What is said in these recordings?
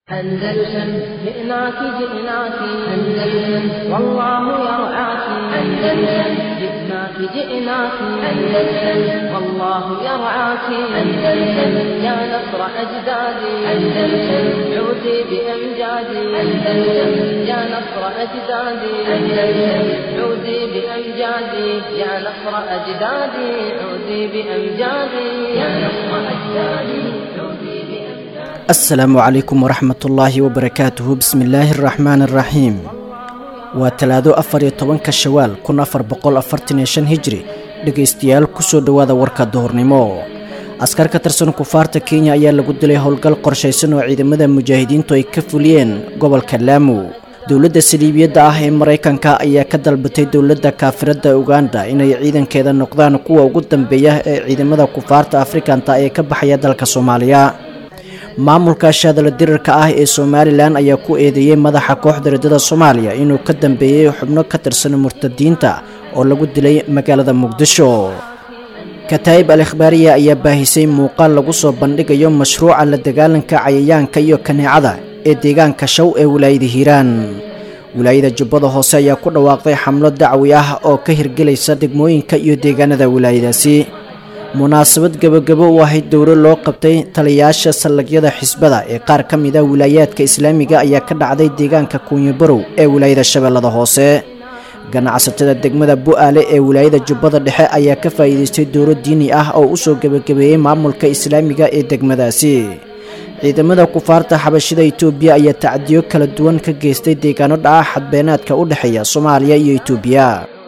أندلسن جئناك جئناك أندلسن والله يرعاك أندلسن جئناك جئناك أندلسن والله يرعاك أندلسن يا نصر أجدادي أندلسن عودي بأمجادي أندلسن يا نصر أجدادي أندلسن عودي بأمجادي يا نصر أجدادي عودي بأمجادي يا نصر أجدادي عودي السلام عليكم ورحمة الله وبركاته بسم الله الرحمن الرحيم وتلادو أفر يطوانك شوال كن أفر بقول أفرتين شن هجري dhegeystayaal kusoo dhawaada warka duhurnimo askar ka tirsan kufaarta Kenya ayaa lagu dilay howlgal qorsheysan oo ciidamada mujaahidiintu ay ka fuliyeen gobolka Lamu dawladda Saldhigyada ah ee Mareykanka ayaa ka dalbatay dawladda kaafirada Uganda inay ciidankeeda noqdaan kuwa ugu dambeeya ee ciidamada kufaarta Afrikaanta ee ka baxaya dalka Soomaaliya maamulka shadala dirarka ah ee Somaliland ayaa ku eedeeyay madaxa kooxda ridada Soomaaliya inuu ka dambeeyay xubno ka tirsan murtadiinta oo lagu dilay magaalada Muqdisho Kataib al-Ikhbaariya ayaa baahisay muuqaal lagu soo bandhigayo mashruuca la dagaalanka cayayaanka iyo kaneecada ee deegaanka Shaw ee wilaayada Hiiraan wilaayada Jubbada Hoose ayaa ku dhawaaqday xamlo dacwi ah oo ka hirgelaysa degmooyinka iyo deegaanada wilaayadaasi munaasabad gabagabo u ahayd dowro loo qabtay taliyaasha salagyada xisbada ee qaar ka mid ah wilaayaadka islaamiga ayaa ka dhacday deegaanka Kunyabarow ee wilaayada Shabeellada Hoose ganacsatada degmada Bu'aale ee wilaayada Jubbada Dhexe ayaa ka faa'iideystay dowro diini ah oo u soo gabagabeeyay maamulka islaamiga ee degmadaasi ciidamada kufaarta xabashida Itoobiya ayaa tacdiyo kala duwan ka geystay deegaano dhaca xadbeenaadka u dhaxeeya Soomaaliya iyo Itoobiya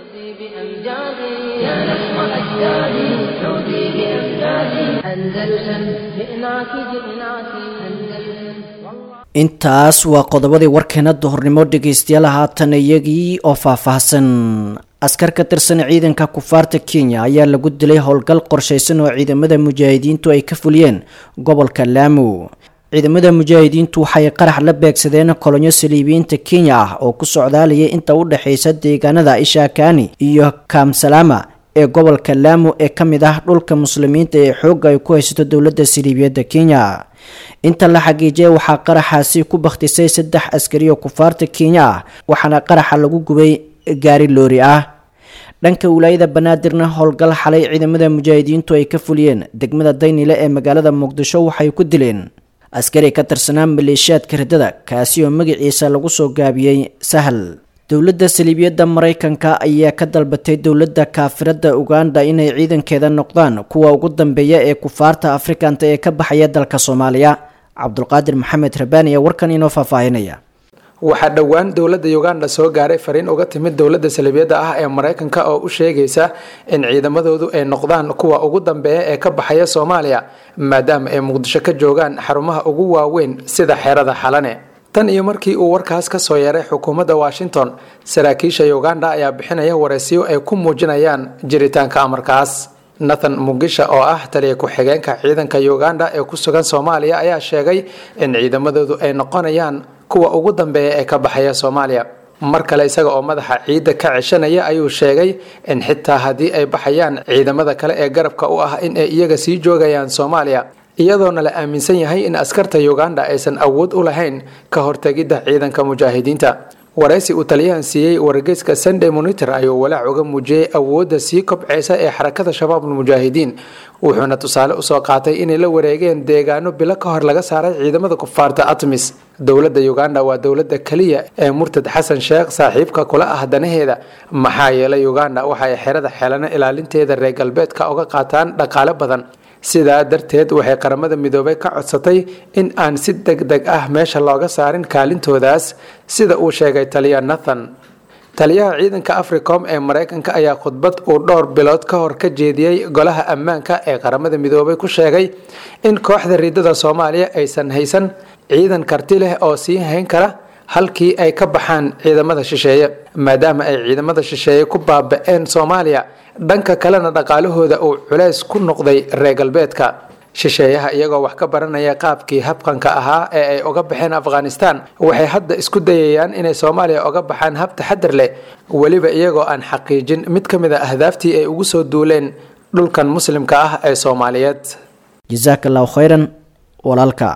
intaas waa qodobadii warkeena duhurnimo dhegeystayaal haatan iyagii oo faahfaahsan askar ka tirsan ciidanka kufaarta Kenya ayaa lagu dilay howlgal qorsheysan oo ciidamada mujaahidiintu ay ka fuliyeen gobolka Lamu ciidamada mujaahidiintu waxay qarax la beegsadeen kolonyo Saldhigyada Kenya ah oo ku socdaalaya inta u dhaxeysa deegaanada Ishakani iyo Kamsalama ee gobolka Lamu ee kamid ah dhulka muslimiinta ee xoog ay ku haysato dawladda Saldhigyada Kenya inta la xaqiijiyay waxa qaraxaasi ku bakhtisay 3 askari oo kufaarta Kenya ah waxaana qaraxa lagu gubay gaari loori ah dhanka wilaayada Banaadirna howlgal xalay ciidamada mujaahidiintu ay ka fuliyeen degmada Daynile ee magaalada Muqdisho waxay ku dileen askari ka tirsanaa maleeshiyaadka ridada kaasi oo magaciisa lagu soo gaabiyay Sahal dawladda Saldhigyada Mareykanka ayaa ka dalbatay dawladda kaafirada Uganda inay ciidankeeda noqdaan kuwa ugu dambeeya ee kufaarta Afrikaanta ee ka baxaya dalka Soomaaliya Cabdulqaadir Maxamed Rabani warkan inoo faahfaahinaya waxaa dhawaan dawladda Uganda soo gaaray fariin uga timid dawladda Saldhigyada ah ee Mareykanka oo u sheegaysa in ciidamadoodu ay noqdaan kuwa ugu dambeeya ee ka baxaya Soomaaliya maadaama ay Muqdisho ka joogaan xarumaha ugu waaweyn sida xeerada Xalane tan iyo markii uu warkaas ka soo yeeray xukuumadda Washington saraakiisha Uganda ayaa bixinaya wareysiyo ay ku muujinayaan jiritaanka amarkaas Nathan Mugisha oo ah taliye ku-xigeenka ciidanka Uganda ee ku sugan Soomaaliya ayaa sheegay in ciidamadoodu ay noqonayaan kuwa ugu dambeeya ee ka baxaya Soomaaliya mar kale isaga oo madaxa ciidda ka cishanaya ayuu sheegay in xitaa haddii ay baxayaan ciidamada kale ee garabka u ah in ay iyaga sii joogayaan Soomaaliya iyadoona la aaminsan yahay in askarta Uganda aysan awood u lahayn ka hortagidda ciidanka mujaahidiinta waraysi uu taliyahan siiyay wargeyska Sunday Monitor ayuu walaac uga muujiyay awoodda sii kobcaysa ee xarakada shabaabul mujaahidiin wuxuuna tusaale u soo qaatay inay la wareegeen deegaano bilo ka hor laga saaray ciidamada kufaarta ATMIS dawladda Uganda waa dawladda kaliya ee murtad Xasan Sheekh saaxiibka kula ah danaheeda maxaa yeelay Uganda waxay xerada xeelana ilaalinteeda reer galbeedka uga qaataan dhaqaale badan sidaa darteed waxay qaramada midoobay ka codsatay in aan si degdeg ah meesha looga saarin kaalintoodaas sida uu sheegay taliya Nathan taliyaha ciidanka Africom ee Mareykanka ayaa khudbad uu dhowr bilood ka hor ka jeediyay golaha ammaanka ee qaramada midoobay ku sheegay in kooxda ridada Soomaaliya aysan haysan ciidan karti leh oo sii hayn kara halkii ay ka baxaan ciidamada shisheeye maadaama ay ciidamada shisheeye ku baaba'een Soomaaliya dhanka kalena dhaqaalahooda uu culays ku noqday reer galbeedka shisheeyaha iyagoo wax ka baranaya qaabkii habqanka ahaa ee ay uga baxeen Afghanistan waxay hadda isku dayayaan inay Soomaaliya uga baxaan hab taxadar leh waliba iyagoo aan xaqiijin mid kamid ah ahdaaftii ay ugu soo duuleen dhulkan muslimka ah ee Soomaaliyeed jazakallahu khayran walaalka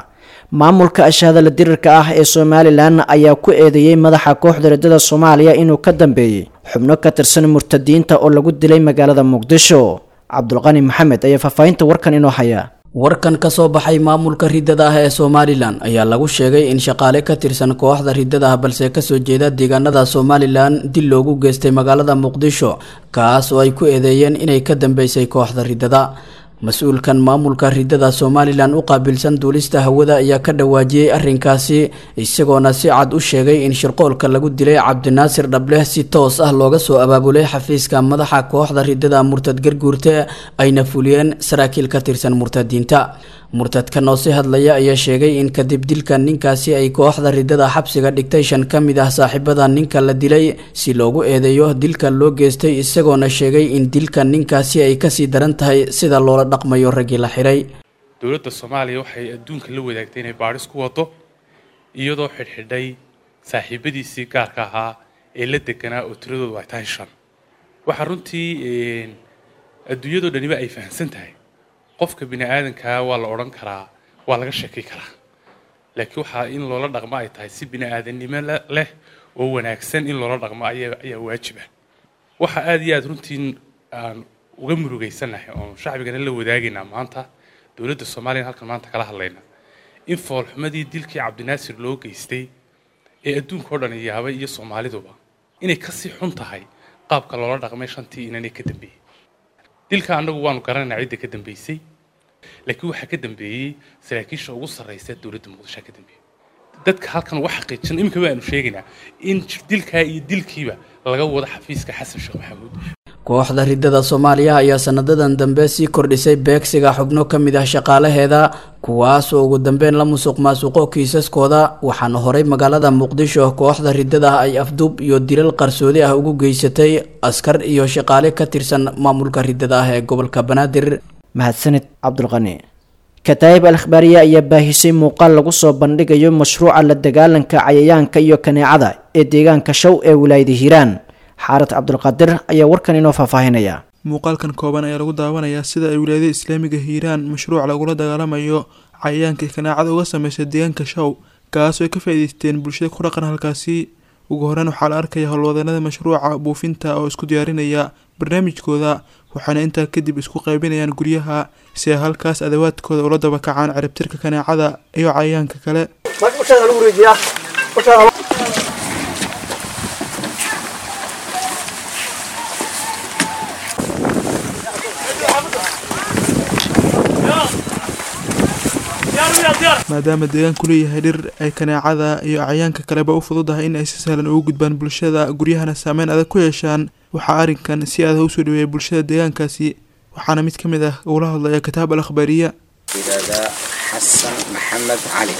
maamulka ashaadala dirirka ah ee Somaliland ayaa ku eedeeyay madaxa kooxda riddada Soomaaliya inuu ka dambeeyay xubno ka tirsan murtadiinta oo lagu dilay magaalada Muqdisho. Cabdulqani Maxamed ayaa faafahinta warkan inoo haya. warkan ka soo baxay maamulka riddada ah ee Somaliland ayaa lagu sheegay in shaqaale ka tirsan kooxda riddada ah balse ka soo jeeda deegaanada Somaliland dil loogu geystay magaalada Muqdisho kaas oo ay ku eedeeyeen inay ka dambeysay kooxda riddada. mas-uulkan maamulka riddada Somaliland u qaabilsan duulista hawada ayaa ka dhawaajiyay arrinkaasi isagoona si cad u sheegay in shirqoolka lagu dilay Cabdinaasir Dhableh si toos ah looga soo abaabulay xafiiska madaxa kooxda riddada Murtad Garguurte ayna fuliyeen saraakiil ka tirsan murtadiinta. murtadkan oo si hadlaya ayaa sheegay in kadib dilka ninkaasi ay kooxda riddada xabsiga dhigtay 5 ka mid ah saaxiibada ninka la dilay si loogu eedeeyo dilka loo geystay isagoona sheegay in dilka ninkaasi ay ka sii daran tahay sida loola dhaqmayo ragii la xiray. dowladda Soomaaliya waxay adduunka la wadaagtay inay baaris ku wado iyadoo xidhxidhay saaxiibadiisii gaarka ahaa ee la deganaa oo tiradoodu ay tahay 5. waxa runtii adduunyadu dhaniba ay fahansan tahay qofka bini aadanka waa la oran karaa waa laga sheekay karaa laakiin waxa in loola dhaqmo ay tahay si bini aadanimo leh oo wanaagsan in loola dhaqmo ayaa waajib ah. waxa aad iyo aad runtii aan uga murugeysanahay oo shacbigana la wadaagayna maanta dowladda Soomaaliya halkan maanta kala hadlayna in foolxumadii dilkii Cabdinaasir loo geystay ee adduunka oo dhan yaabay iyo Soomaaliduba inay ka sii xun tahay qaabka loola dhaqmay 5tii inay ka dambeeyay. dilka anagu waanu garanaa cid ka dambeysay laakiin waxa ka dambeeyay saraakiisha ugu sareysa dowladda Muqdisho ka dambeeyay. dadka halkan wax xaqiijin imika waanu sheegaynaa in dilka iyo dilkiiba laga wada xafiiska Xasan Sheekh Maxamuud. kooxda riddada Soomaaliya ayaa sanadadan dambe sii kordhisay beegsiga xubno ka mid ah shaqaalaheeda kuwaas oo ugu dambeyn la musuqmaasuqo kiisaskooda waxaana horay magaalada Muqdisho kooxda riddada ay afduub iyo dilal qarsoodi ah ugu geysatay askar iyo shaqaale ka tirsan maamulka riddada ah ee gobolka Banaadir. mahadsanid Cabdulqani. kataib al-akhbariya ayaa baahisay muuqaal lagu soo bandhigayo mashruuca la dagaalanka cayayaanka iyo kaneecada ee deegaanka Shaw ee wilaayada Hiiraan. xaarat Cabdulqaadir ayaa warkan inoo faafahinaya. muuqaalkan kooban ayaa lagu daawanayaa sida ay wilaayada Islaamiga Hiiraan mashruuc lagula dagaalamayo cayayaanka kaneecada uga sameysay deegaanka Shaw kaas oo ay ka faa'iideysteen bulshada ku dhaqan halkaasi. ugu horreyn waxaa la arkaya howlwadeennada mashruuca buufinta oo isku diyaarinaya barnaamijkooda waxaana intaa kadib isku qaybinayaan guryaha si ay halkaas adawaadkooda ula daba kacaan ciribtirka kaneecada iyo cayayaanka kale. maadaama deegaanku leeyahay dhir ay kaneecada iyo cayayaanka kaleba u fududahay in ay si sahlan ugu gudbaan bulshada guryahana saameyn adag ku yeeshaan waxaa arrinkan si aad u soo dhaweeyay bulshada deegaankaasi waxaana mid ka mid ah ula hadlaya kitaab al-akhbariya xasan maxamed cali.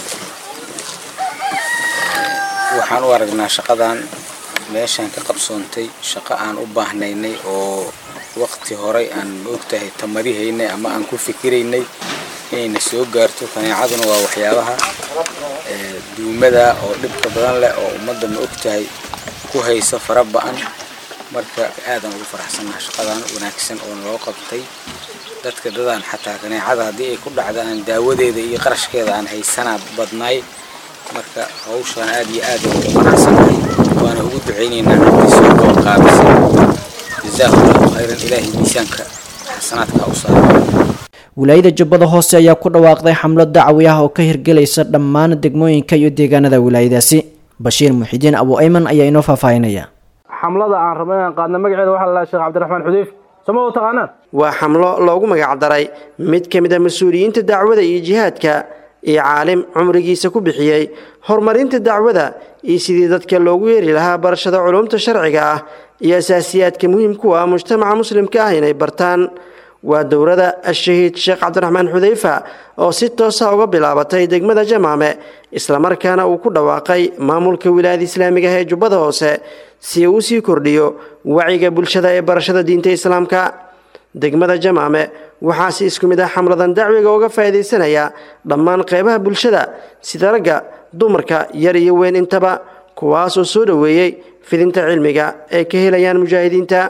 waxaan u aragnaa shaqadan meeshan ka qabsoontay shaqo aan u baahnaynay oo waqti hore aan ogtahay tamarihaynay ama aan ku fikiraynay inayna soo gaarto. kaneecaduna waa waxyaabaha duumada oo dhibka badan leh oo ummadda ma ogtahay ku haysa fara ba'an. marka aadan ugu faraxsanahay shaqadan wanaagsan oo loo qabtay dadka dadaan xataa kaneecada haddii ay ku dhacdaan daawadeeda iyo qarashkeeda aan haysanaa badnaay. marka hawshan aad iyo aad ugu faraxsanahay waana ugu duceynaynaa intii soo qaabisay. jazaahullahu khayran ilaahi miisaanka xasanaadka u saaro. wilaayada Jubbada Hoose ayaa ku dhawaaqday xamlo dacwi ah oo ka hirgelaysa dhammaan degmooyinka iyo deegaanada wilaayadaasi. Bashiir Muxidiin Abu Ayman ayaa inoo faafahinaya. xamlada aan rabnay aan qaadna magaceeda waxa la Sheekh Cabdiraxmaan Xudeyf sama u taqaanaan. waa xamlo loogu magac daray mid ka mid ah mas'uuliyiinta dacwada iyo jihaadka ee caalim cumrigiisa ku bixiyay horumarinta dacwada iyo sidii dadka loogu yeeri lahaa barashada culumta sharciga ah iyo asaasiyaadka muhiimka ah mujtamaca muslimka ah inay bartaan. waa dowrada ashahiid Sheekh Cabdiraxmaan Xudeyfa oo si toos ah uga bilaabatay degmada Jamaame isla markaana uu ku dhawaaqay maamulka wilaayada Islaamiga ee Jubbada Hoose si uu sii kordhiyo wacyiga bulshada ee barashada diinta Islaamka. degmada Jamaame waxaa si isku mid ah xamladan dacwiga uga faa'iideysanaya dhammaan qaybaha bulshada sida ragga, dumarka, yar iyo weyn intaba kuwaas oo soo dhaweeyay fidinta cilmiga ay ka helayaan mujaahidiinta.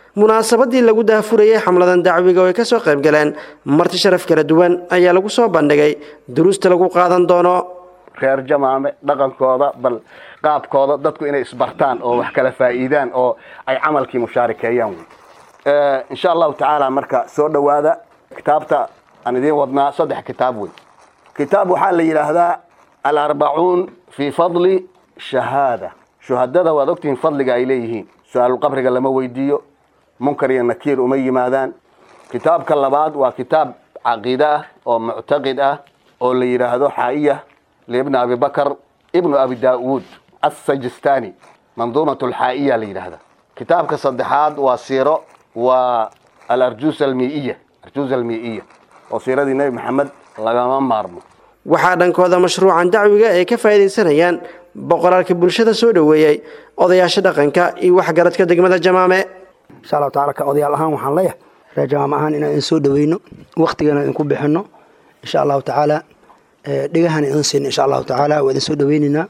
munaasabadii lagu daahfurayay xamladan dacwiga oo ay ka soo qayb galeen marti sharaf kala duwan ayaa lagu soo bandhigay duruusta lagu qaadan doono reer Jamaame dhaqankooda bal qaabkooda dadku inay isbartaan oo wax kala faa'iidaan oo ay camalkii mushaarikeeyaan insha Allah ta'ala marka soo dhawaada kitaabta aan idin wadnaa 3 kitaab weyn kitaab waxa la yiraahdaa al-40 fi fadli shahada shuhadada waa ogtiin fadliga ay leeyihiin su'aal qabriga lama weydiiyo munkar iyo nakiir uma yimaadaan kitaabka labaad waa kitaab aqeeda oo mu'taqid ah oo la yiraahdo xaaiya لابن أبي بكر ابن أبي داود السجستاني منظومة الحائية لهذا كتاب كصدحات وسيرة والأرجوز المئية أرجوز المئية وسيرة النبي محمد لما مارمو waxaa dhankooda mashruucan dacwiga ay ka faa'iideysanayaan boqoraalka bulshada soo dhaweeyay odayaasha dhaqanka iyo waxgaradka degmada Jamaame insha Allah taala ka odayaal ahaan waxaan leeyahay reer Jamaame ahaan inaan soo dhaweyno waqtigana in ku bixino insha Allah taala dhigahan in siin insha Allah taala wada soo dhaweynina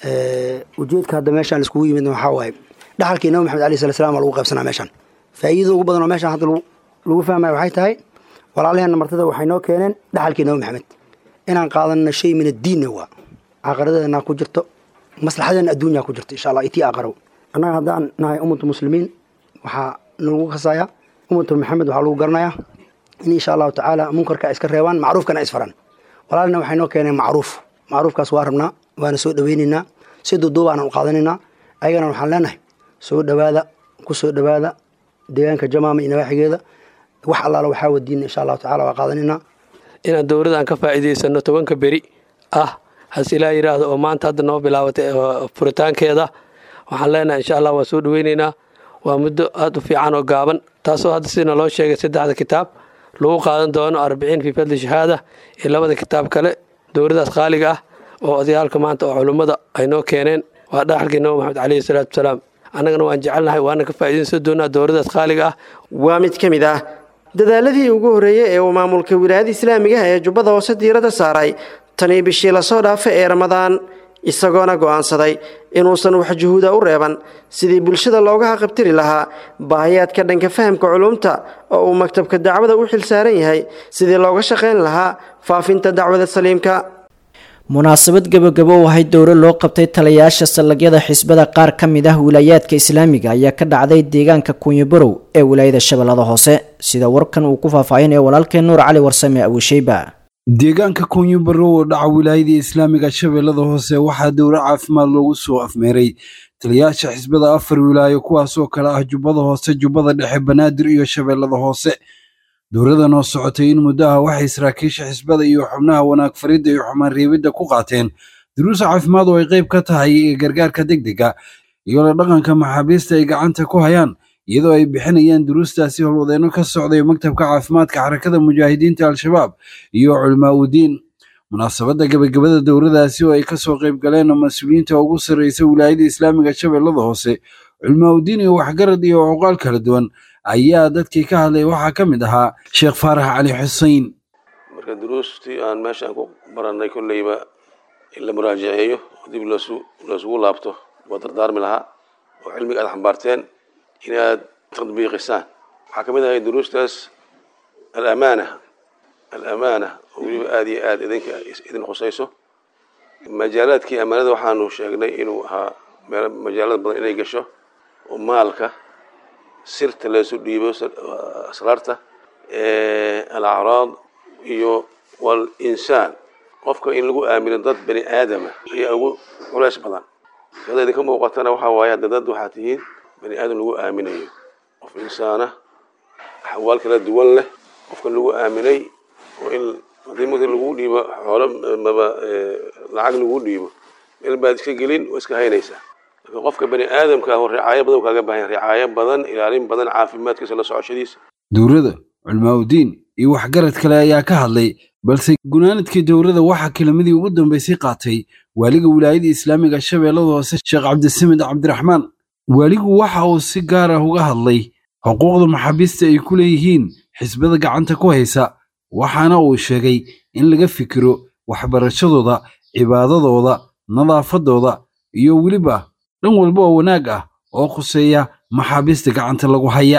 ujeedka hadda meeshan isku yimid waxa waaye dhaxalkii Nabi Maxamed Ali sallallahu alayhi wasallam lagu qaybsanaa meeshan faa'iido ugu badan oo meeshan hadda lagu fahmay waxay tahay walaalaheena martada waxay noo keeneen dhaxalkii Nabi Maxamed inaan qaadano shay min ad-diin waa aqradeena ku jirto maslaxadeena adduunka ku jirto insha Allah itii aqraw anaga hadaan nahay ummadu muslimiin waxa nagu khasaya ummadu Maxamed waxa lagu garanayaa in insha Allah taala munkarka iska reebaan macruufkana isfaran walaalna waxay noo keeneen macruufkaas waa rabnaa waana soo dhaweynina si duuduub aan u qaadanina ayagana waxaan leenahay soo dhawaada ku soo dhawaada deegaanka Jamaame ina waxigeeda wax allaala waxa wadiin insha Allah taala waa qaadanina in dowladdan ka faa'iideysano 10 beri hasilaa yiraahdo oo maanta hadda noo bilaabatay furitaankeeda waxaan leenahay insha Allah waa soo dhaweynina waa muddo aad u fiican oo gaaban taasoo hadda sida loo sheegay 3 kitaab lagu qaadan doono 40 fi fadli shahada ee labada kitaab kale dowladdaas qaaliga ah oo odayaalka maanta oo culimada ay noo keeneen waa dhaxalkii Nabi Maxamed alayhi salaatu wasalaam annagana waan jecelnahay waana ka faa'iideysan doonaa dowladdaas qaaliga ah waa mid kamid ah dadaaladii ugu horeeyay ee maamulka wilaayada islaamiga ee Jubbada Hoose diirada saaray tani bishii la soo dhaafay ee Ramadaan isagoona go'aansaday inuusan wax juhuud u reeban sidii bulshada looga qabtiri lahaa baahiyaadka dhanka fahamka culumta oo uu maktabka dacwada u xil saaran yahay sidii looga shaqeyn lahaa faafinta dacwada saliimka munaasabad gabagabo oo ahayd dowro loo qabtay taliyayaasha salagyada xisbada qaar ka mid ah wilayaadka islaamiga ayaa ka dhacday deegaanka Kunyabarow ee wilaayada Shabeellada Hoose sida warkan uu ku faahfaahinay walaalkeen Nuur Cali Warsame Abushayba deegaanka Kunyabarow oo dhaca wilaayada islaamiga Shabeellada Hoose waxaa dowro caafimaad loogu soo afmeeray taliyayaasha xisbada 4 wilaayo kuwaas oo kala ah Jubbada Hoose Jubbada Dhexe Banaadir iyo Shabeellada Hoose dowladdan oo socotay in muddaha waxay saraakiisha xisbada iyo xubnaha wanaag faridda iyo xumaan reebidda ku qaateen duruus caafimaad oo ay qayb ka tahay gargaarka degdega iyo la dhaqanka maxaabiista ay gacanta ku hayaan iyadoo ay bixinayaan duruustaasi howlwadeenno ka socday maktabka caafimaadka xarakada mujaahidiinta al-shabaab iyo culamaa u diin munaasabadda gabagabada dowladdaasi oo ay ka soo qayb galeen mas'uuliyiinta ugu sarreysa wilaayada islaamiga Shabeellada Hoose culamaa u diin iyo waxgarad iyo cuqaal kala duwan ayaa dadkii ka hadlay waxaa ka mid ahaa Sheekh Faarax Cali Xuseen marka duruustii aan meeshaan ku baranay kullayba in la muraajaceeyo dib loo laabto waa dardaarmi lahaa oo cilmiga aad xambaarteen inaad tadbiiqisaan waxaa ka mid ahay duruustaas al-amaana oo weliba aad iyo aad idin khusayso majaalaadkii amaanada waxaanu sheegnay inuu ahaa majaalad badan inay gasho oo maalka sirta leesu dhiibo asraarta al-acraad iyo wal-insaan qofka in lagu aamino dad bani aadama ayaa ugu culays badan kada idinka muuqatana waxaa waaye dad waxaa tihiin bani aadam lagu aaminayo qof insaana axwaal kala duwan leh qofka lagu aaminay oo in haddii muddo lagu dhiibo xoolo lacag lagu dhiibo meel baad iska gelin oo iska haynaysaa qofka bani aadamka ah ricaayo badan kaaga baahan ricaayo badan ilaalin badan caafimaadkiisa la socoshadiisa dowladda culamaa u diin iyo waxgarad kale ayaa ka hadlay balse gunaanadkii dowladda waxaa kelimadii ugu dambeysay qaatay waaliga wilaayada islaamiga Shabeellada Hoose Sheekh Cabdisamid Cabdiraxmaan waaligu waxa uu si gaar ah uga hadlay xuquuqda maxaabiista ay ku leeyihiin xisbada gacanta ku haysa waxaana uu sheegay in laga fikiro waxbarashadooda cibaadadooda nadaafadooda iyo weliba dhan walba oo wanaag ah oo khuseeya maxaabiista gacanta lagu haya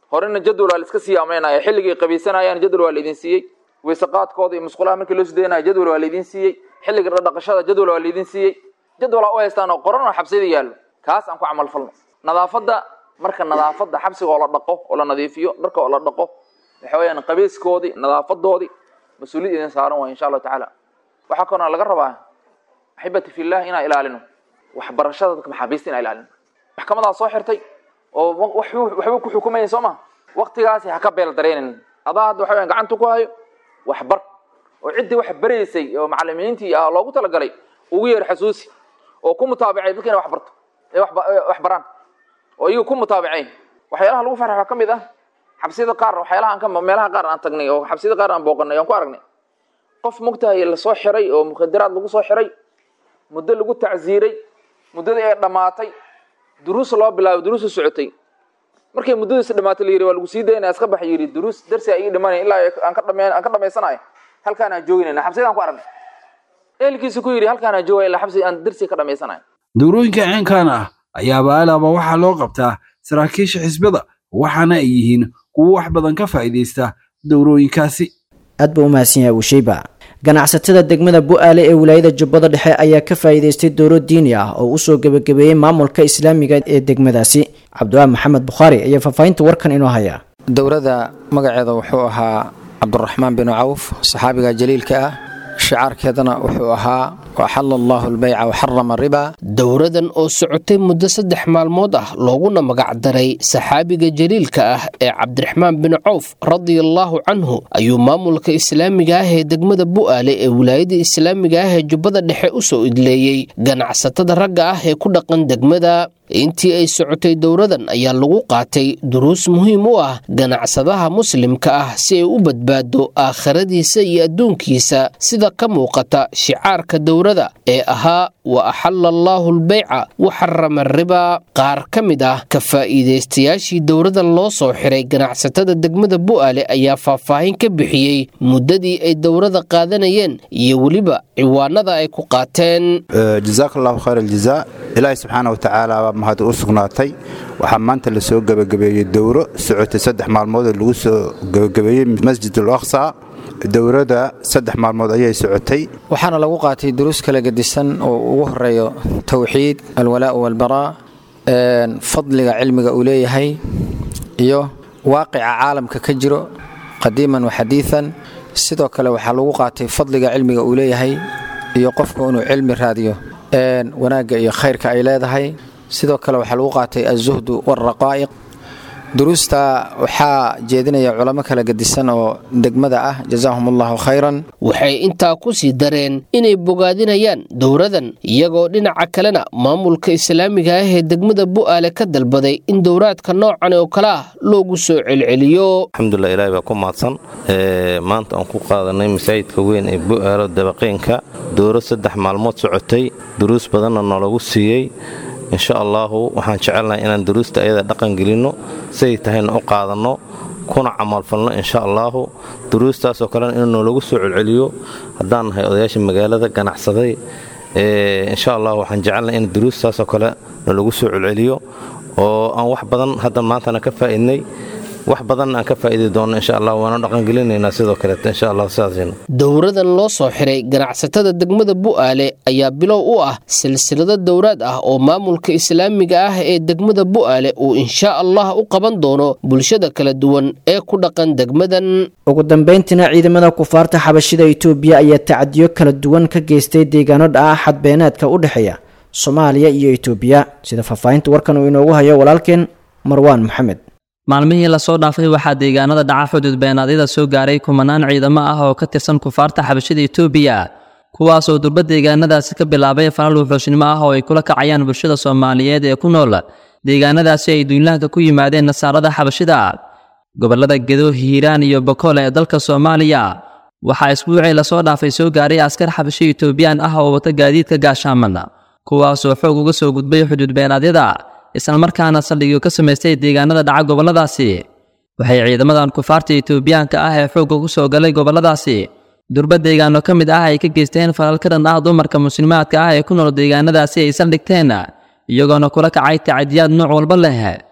horena jadwal waa la iska sii amaynaya xilligii qabaysanayaan jadwal waa la idin siiyey weysaqaadkooda iyo musqulaha markii loo sideynaya jadwal waa la idin siiyey xilliga dhaqashada jadwal waa la idin siiyey jadwal u haystaan oo qoran oo xabsida yaallo kaas aan ku camal falno nadaafada marka nadaafada xabsiga oo la dhaqo oo la nadiifiyo marka oo la dhaqo waxa weeyaan qabayskoodii nadaafadoodii mas'uuliyad idin saaran waa insha Allah taala waxa kana laga rabaa xibati fillah ina ilaalino waxbarashada dadka maxaabiista ina ilaalino maxkamada soo xirtay oo waxba ku xukumayeen Soomaa waqtigaasi ha ka beel dareenin adaad waxa weeyaan gacanta ku hayo waxbar oo cidii wax bareysay oo macallimiintii loogu talagalay ugu yeer xasuusi oo ku mutaabacay dadkina wax barto wax baraan oo iyagu ku mutaabaceen waxyaalaha lagu farxo kamid ah xabsida qaar waxyaalaha aan ka meelaha qaar aan tagnay oo xabsida qaar aan booqanay aan ku aragnay qof mugtahay la soo xiray oo mukhadaraad lagu soo xiray muddo lagu tacsiiray muddada ay dhamaatay duruus loo bilaabo duruus socotay markay muddadiisa dhamaatay la yiri waa lagu sii deynaa iska baxay yiri duruus darsi ay dhimanay ilaa aan ka dhameysanaay halkaan aan jooginayna xabsida aan ku aragnay eelkiisa ku yiri halkaan aan joogay ilaa xabsi aan darsi ka dhameysanaay dowrooyinka ceenkan ah ayaaba alaaba waxaa loo qabtaa saraakiisha xisbada waxaana ay yihiin kuwo wax badan ka faa'iideysta dowrooyinkaasi aad buu u mahadsan yahay Ushayba ganacsatada degmada Bu'aale ee wilaayada Jubbada Dhexe ayaa ka faa'iideystay dowro diini ah oo u soo gabagabeeyay maamulka Islaamiga ee degmadaasi Cabdullaah Maxamed Bukhari ayaa faafaynta warkan inoo haya dowrada magaceeda wuxuu ahaa Cabdurrahmaan bin Awf saxaabiga jaliilka ah shicaarkeedana wuxuu ahaa وحل الله البيع وحرم الربا dowradan oo socotay muddo 3 maalmood ah looguna magac daray saxaabiga jaliilka ah ee Cabdiraxmaan bin Awf radiyallahu anhu ayuu maamulka islaamiga ah ee degmada Bu'aale ee wilaayada islaamiga ah ee Jubbada Dhexe u soo idleeyay ganacsatada ragga ah ee ku dhaqan degmada intii ay socotay dowradan ayaa lagu qaatay duruus muhiim u ah ganacsadaha muslimka ah si ay u badbaado aakhiradiisa iyo adduunkiisa sida ka muuqata shicaarka dowrada ee ahaa wa ahalla Allahu al-bay'a wa harrama ar-riba qaar kamid ah ka faa'iideystayaashii dowradan loo soo xiray ganacsatada degmada Bu'aale ayaa faahfaahin ka bixiyay muddadii ay dowrada qaadanayeen iyo waliba ciwaanada ay ku qaateen jazaakallahu khayr al-jazaa ilaahi subhanahu wa ta'ala mahad u sugnaatay waxa maanta la soo gabagabeeyay dowro socotay 3 maalmood lagu soo gabagabeeyay Masjid al-Aqsa dowrada 3 maalmood ayay socotay waxaana lagu qaatay duruus kala gedisan oo ugu horeeyo tawxiid alwalaa wal baraa fadliga cilmiga uu leeyahay iyo waaqica caalamka ka jiro qadiiman wa xadiisan sidoo kale waxa lagu qaatay fadliga cilmiga uu leeyahay iyo qofka inuu cilmi raadiyo wanaaga iyo khayrka ay leedahay sidoo kale waxa lagu qaatay az-zuhd wal raqaa'iq duruusta waxaa jeedinaya culamo kala gedisan oo degmada ah jazaahumullahu khayran waxay intaa ku sii dareen inay bogaadinayaan dowradan iyagoo dhinaca kalena maamulka islaamiga ah ee degmada Bu'aale ka dalbaday in dowraadka noocan oo kala ah loogu soo celceliyo alxamdulillah ilaahay baa ku mahadsan maanta aan ku qaadanay masaajidka weyn ee Bu'aale dabaqeenka dowro 3 maalmood socotay duruus badanna nalagu siiyay إن شاء الله وحن شعلنا إن دروس تأييد دقن قلنا سيتهن أقعدنا كنا عمل فلنا إن شاء الله دروس تاسو كلنا إنه لو سوء العليو هدان هاي أضياش المجال ذا كان حصدي إن شاء الله وحن جعلنا إن دروس تاسو كلنا لو سوء العليو وأن واحد بدن هذا ما أنا كفى إني wax badan aan ka faa'iido doono insha Allah waana dhaqan gelinayna sidoo kale insha Allah saasina dowradan loo soo xiray ganacsatada degmada Bu'aale ayaa bilow u ah silsilada dowrad ah oo maamulka islaamiga ah ee degmada Bu'aale uu insha Allah u qaban doono bulshada kala duwan ee ku dhaqan degmadan ugu dambeyntina ciidamada kufaarta xabashida Itoobiya ayaa tacadiyo kala duwan ka geystay deegaano xad beenaadka u dhaxeeya Soomaaliya iyo Itoobiya sida faafahinta warkan uu inoogu hayo walaalkeen Marwan Maxamed maalmihii la soo dhaafay waxaa deegaanada dhaca xuduud beenaadyada soo gaaray kumanaan ciidamo ah oo ka tirsan kufaarta xabashida Itoobiya kuwaas oo durba deegaanadaasi ka bilaabay falal wuxuushnimo ah oo ay kula kacayaan bulshada Soomaaliyeed ee ku nool deegaanadaasi ay duullaanka ku yimaadeen nasaarada xabashida gobolada Gedo Hiiraan iyo Bokool ee dalka Soomaaliya waxaa isbuucii la soo dhaafay soo gaaray askar xabashi Itoobiyaan ah oo wata gaadiidka gaashaamada kuwaas oo xoog uga soo gudbay xuduud beenaadyada isla markaana saldhigyo ka sameystay deegaanada dhaca goboladaasi waxay ciidamadan kufaarta Itoobiyaanka ah ee xoog ugu soo galay goboladaasi durba deegaano ka mid ah ay ka geysteen falal ka dhan ah dumarka muslimaadka ah ee ku nool deegaanadaasi ay saldhigteen iyagoona kula kacay tacadiyaad nooc walba leh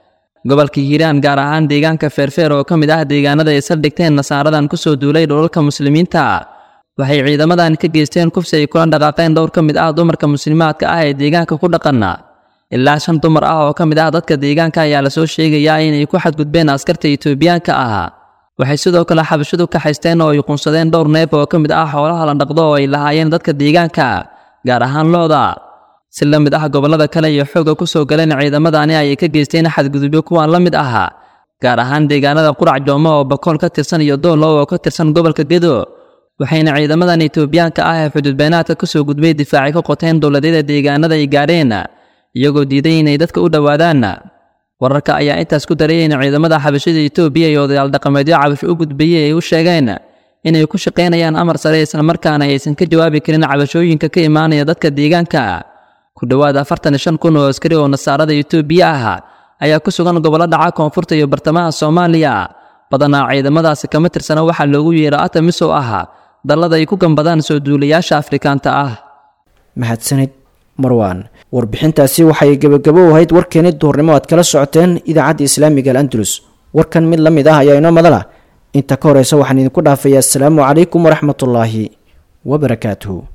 gobolka hiiraan gaar ahaan deegaanka feerfeer oo ka mid ah deegaanada ay saldhigteen nasaaradan ku soo duulay dhulalka muslimiinta waxay ciidamadan ka geysteen kufsi ay kula dhaqaaqeen dhowr ka mid ah dumarka muslimaadka ah ee deegaanka ku dhaqana ilaa 5 dumar ah oo ka mid ah dadka deegaanka ayaa la soo sheegayaa inay ku xadgudbeen askarta Itoobiyaanka ah waxay sidoo kale xabashidu ka haysteen oo ay qunsadeen dhowr neef oo ka mid ah xoolaha la dhaqdo oo ay lahaayeen dadka deegaanka gaar ahaan looda si la mid ah gobolada kale iyo xooga ku soo galeen ciidamadani ay ka geysteen xadgudubyo kuwa la mid ah gaar ahaan deegaanada qurac joomo oo bakool ka tirsan iyo doolo oo ka tirsan gobolka Gedo waxayna ciidamadan Itoobiyaanka ah ee xuduud beenaadka ku soo gudbay difaaci ka qoteen dowladda deegaanada ay gaareen iyagoo diiday inay dadka u dhawaadaan wararka ayaa intaas ku daray in ciidamada xabashida Itoobiya iyo odayaal dhaqameedyo cabash u gudbiyay ay u sheegeen inay ku shaqeynayaan amar sare isla markaana aysan ka jawaabi karin cabashooyinka ka imaanaya dadka deegaanka ku dhawaad 45,000 oo askari oo nasaarada Itoobiya ah ayaa ku sugan gobolada dhaca koonfurta iyo bartamaha Soomaaliya badanaa ciidamadaasi kama tirsana waxa loogu yeero atamiso ah dalada ay ku gambadaan soo duuliyaasha Afrikaanta ah mahadsanid marwan warbixintaasi waxay gabagabo u ahayd warkeeni duurnimo aad kala socoteen idaacadda islaamiga al-Andalus warkan mid la mid ah ayaa inoo madala inta ka horeysa waxaan idinku dhaafayaa assalaamu calaykum waraxmatullaahi wabarakaatuhu